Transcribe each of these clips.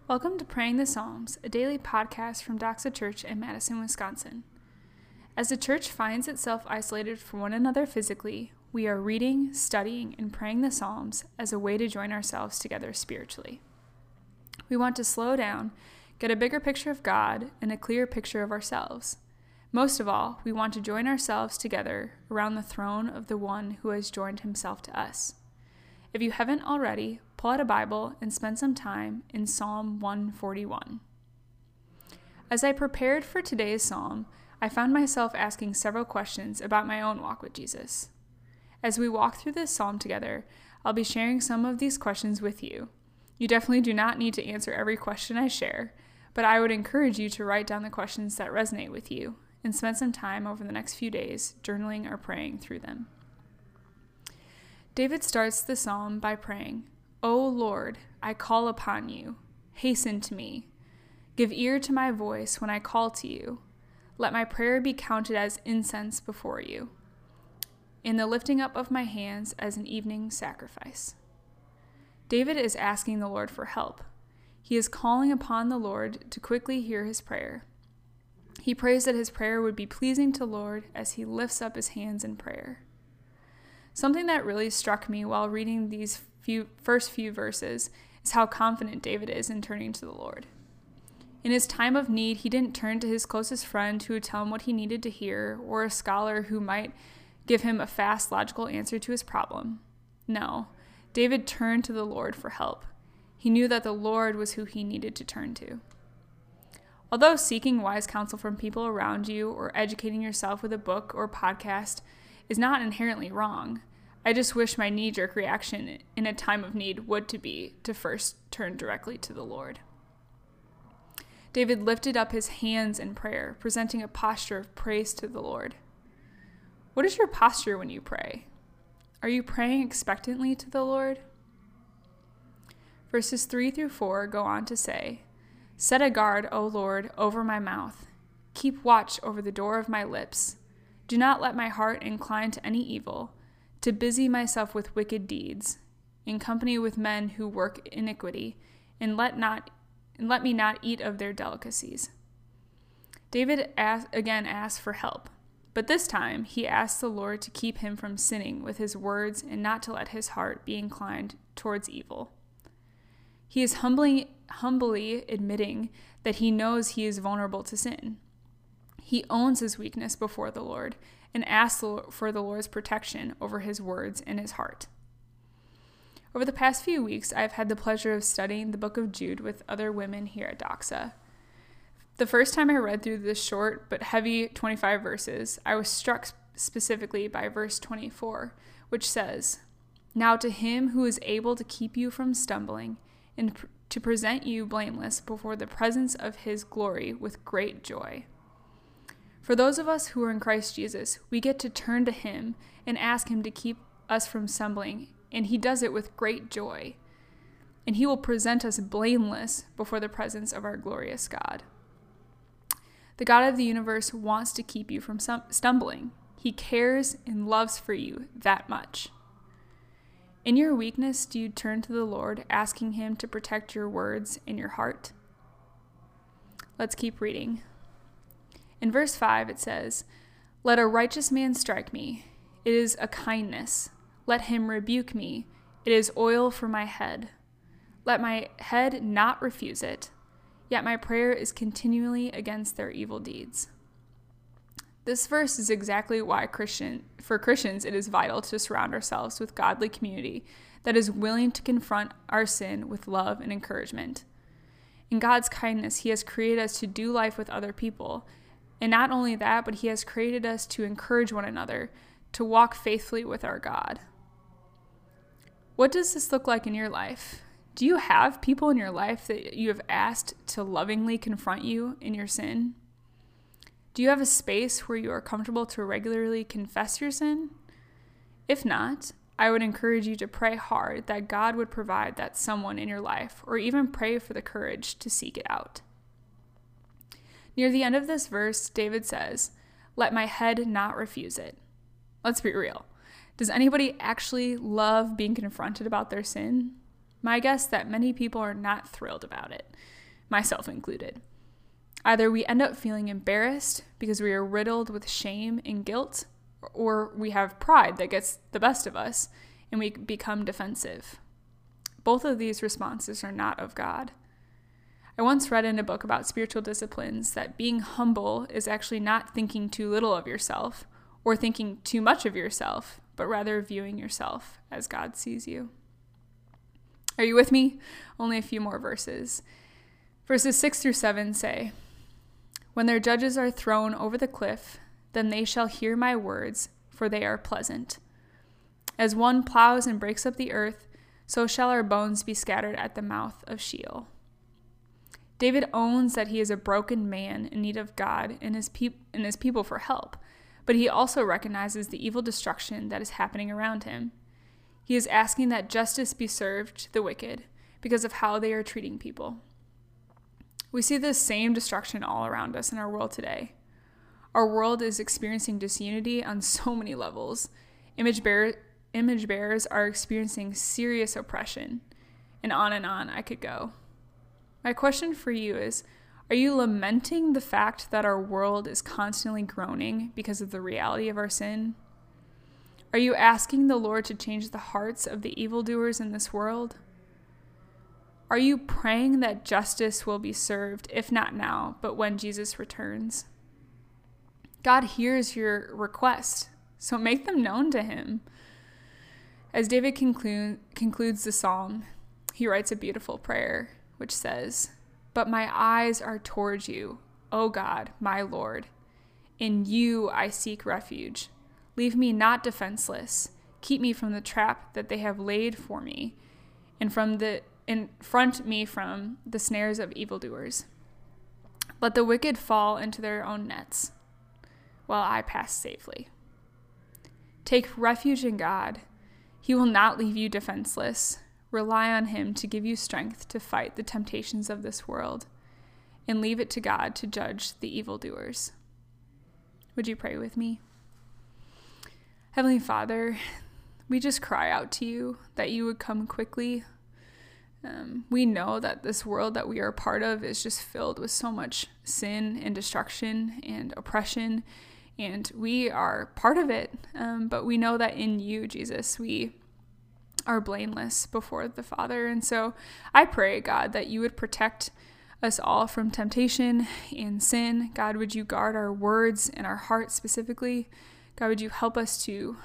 Welcome to Praying the Psalms, a daily podcast from Doxa Church in Madison, Wisconsin. As the church finds itself isolated from one another physically, we are reading, studying, and praying the Psalms as a way to join ourselves together spiritually. We want to slow down, get a bigger picture of God, and a clearer picture of ourselves. Most of all, we want to join ourselves together around the throne of the one who has joined himself to us. If you haven't already, pull out a Bible and spend some time in Psalm 141. As I prepared for today's psalm, I found myself asking several questions about my own walk with Jesus. As we walk through this psalm together, I'll be sharing some of these questions with you. You definitely do not need to answer every question I share, but I would encourage you to write down the questions that resonate with you and spend some time over the next few days journaling or praying through them. David starts the psalm by praying, "O Lord, I call upon you. Hasten to me. Give ear to my voice when I call to you. Let my prayer be counted as incense before you, in the lifting up of my hands as an evening sacrifice." David is asking the Lord for help. He is calling upon the Lord to quickly hear his prayer. He prays that his prayer would be pleasing to the Lord as he lifts up his hands in prayer. Something that really struck me while reading these first few verses is how confident David is in turning to the Lord. In his time of need, he didn't turn to his closest friend who would tell him what he needed to hear, or a scholar who might give him a fast, logical answer to his problem. No, David turned to the Lord for help. He knew that the Lord was who he needed to turn to. Although seeking wise counsel from people around you or educating yourself with a book or podcast is not inherently wrong, I just wish my knee-jerk reaction in a time of need would to first turn directly to the Lord. David lifted up his hands in prayer, presenting a posture of praise to the Lord. What is your posture when you pray? Are you praying expectantly to the Lord? Verses 3 through 4 go on to say, "Set a guard, O Lord, over my mouth. Keep watch over the door of my lips. Do not let my heart incline to any evil, to busy myself with wicked deeds, in company with men who work iniquity, and let me not eat of their delicacies." David again asks for help, but this time he asks the Lord to keep him from sinning with his words and not to let his heart be inclined towards evil. He is humbly admitting that he knows he is vulnerable to sin. He owns his weakness before the Lord and asks for the Lord's protection over his words and his heart. Over the past few weeks, I've had the pleasure of studying the book of Jude with other women here at Doxa. The first time I read through this short but heavy 25 verses, I was struck specifically by verse 24, which says, "Now to him who is able to keep you from stumbling and to present you blameless before the presence of his glory with great joy." For those of us who are in Christ Jesus, we get to turn to him and ask him to keep us from stumbling, and he does it with great joy. And he will present us blameless before the presence of our glorious God. The God of the universe wants to keep you from stumbling. He cares and loves for you that much. In your weakness, do you turn to the Lord, asking him to protect your words and your heart? Let's keep reading. In verse 5, it says, "Let a righteous man strike me. It is a kindness. Let him rebuke me. It is oil for my head. Let my head not refuse it. Yet my prayer is continually against their evil deeds." This verse is exactly why for Christians it is vital to surround ourselves with godly community that is willing to confront our sin with love and encouragement. In God's kindness, he has created us to do life with other people. And not only that, but he has created us to encourage one another, to walk faithfully with our God. What does this look like in your life? Do you have people in your life that you have asked to lovingly confront you in your sin? Do you have a space where you are comfortable to regularly confess your sin? If not, I would encourage you to pray hard that God would provide that someone in your life, or even pray for the courage to seek it out. Near the end of this verse, David says, "Let my head not refuse it." Let's be real. Does anybody actually love being confronted about their sin? my guess that many people are not thrilled about it, myself included. Either we end up feeling embarrassed because we are riddled with shame and guilt, or we have pride that gets the best of us and we become defensive. Both of these responses are not of God. I once read in a book about spiritual disciplines that being humble is actually not thinking too little of yourself or thinking too much of yourself, but rather viewing yourself as God sees you. Are you with me? Only a few more verses. Verses 6-7 say, "When their judges are thrown over the cliff, then they shall hear my words, for they are pleasant. As one plows and breaks up the earth, so shall our bones be scattered at the mouth of Sheol." David owns that he is a broken man in need of God and his people for help, but he also recognizes the evil destruction that is happening around him. He is asking that justice be served to the wicked because of how they are treating people. We see this same destruction all around us in our world today. Our world is experiencing disunity on so many levels. Image bearers are experiencing serious oppression, and on I could go. My question for you is, are you lamenting the fact that our world is constantly groaning because of the reality of our sin? Are you asking the Lord to change the hearts of the evildoers in this world? Are you praying that justice will be served, if not now, but when Jesus returns? God hears your request, so make them known to him. As David concludes the psalm, he writes a beautiful prayer, which says, "But my eyes are towards you, O God, my Lord. In you I seek refuge. Leave me not defenseless. Keep me from the trap that they have laid for me, and front me from the snares of evildoers. Let the wicked fall into their own nets, while I pass safely." Take refuge in God. He will not leave you defenseless. Rely on him to give you strength to fight the temptations of this world, and leave it to God to judge the evildoers. Would you pray with me? Heavenly Father, we just cry out to you that you would come quickly. We know that this world that we are a part of is just filled with so much sin and destruction and oppression, and we are part of it. But we know that in you, Jesus, we are blameless before the Father. And so I pray, God, that you would protect us all from temptation and sin. God, would you guard our words and our hearts specifically? God, would you help us to,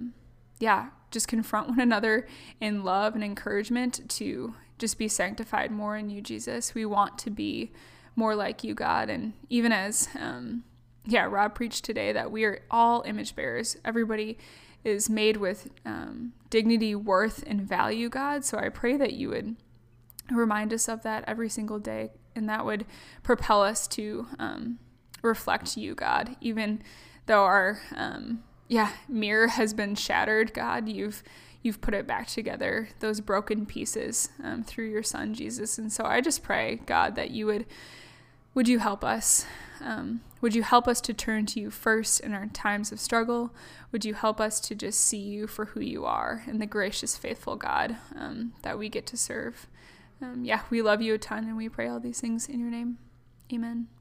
just confront one another in love and encouragement to just be sanctified more in you, Jesus. We want to be more like you, God. And even as, Rob preached today, that we are all image bearers. Everybody is made with dignity, worth, and value, God. So I pray that you would remind us of that every single day, and that would propel us to reflect you, God. Even though our mirror has been shattered, God, you've put it back together, those broken pieces, through your Son, Jesus. And so I just pray, God, that you would you help us? Would you help us to turn to you first in our times of struggle? Would you help us to just see you for who you are and the gracious, faithful God that we get to serve? We love you a ton, and we pray all these things in your name. Amen.